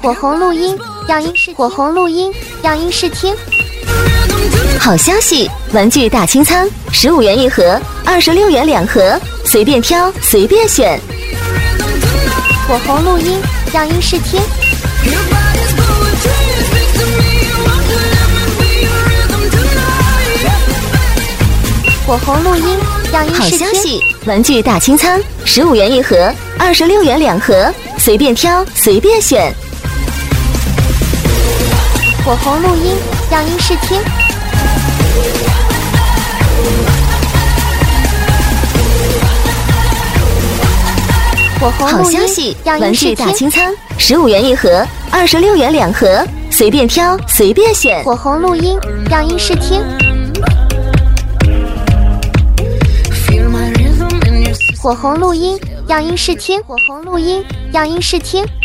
火红录音样音试火红录音样音试听。 好消息！玩具大清仓，15元一盒，26元2盒，随便挑，随便选。 火红录音样音试听。火红录音样音试听。 好消息！玩具大清仓，15元一盒，26元2盒，随便挑，随便选。 火红录音样音试听。火红好录音消息！ 样玩具音试听。 大清仓，15元一盒，26元2盒，随便挑，随便选。 火红录音样音试听。火红录音样音试听。火红录音样音试听。